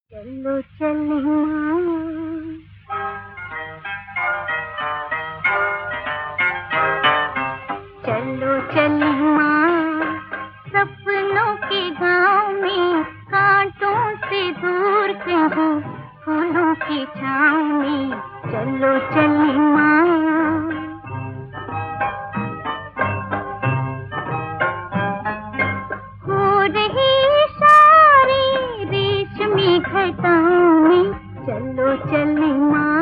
चलो चलिए चलो चलिए सपनों के गांव में, कांटों से दूर कहीं फूलों की छाँव में। चलो चलिए हो रही सारी रेशमी घटाओं में। चलो चलिए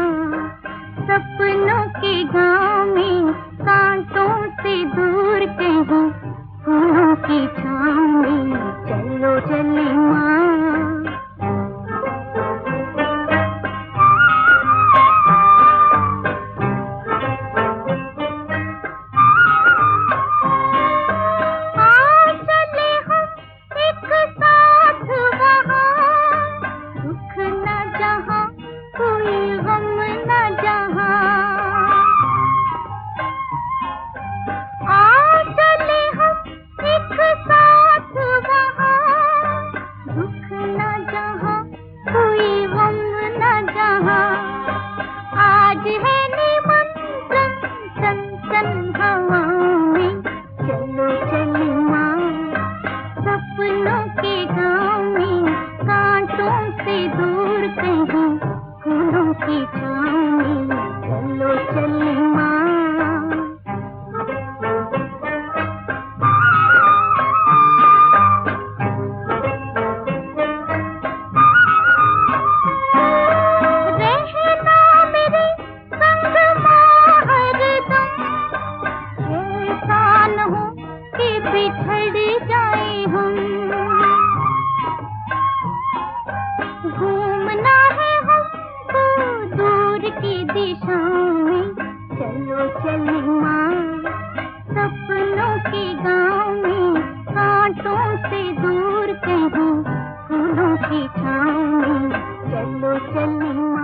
सपनों के गांव में, कांटों से दूर कहीं फूलों की छाँव में। चलो चलिए की छाँव में। चलो चलिए रहना मेरे संग हरदम, ऐसा न हो कि बिछड़ जाए हम। घूमना है हमको दूर की दिशाओं में। चलो चलिए सपनों के गांव में, कांटों से दूर कहीं फूलों की छाँव में। चलो चलिए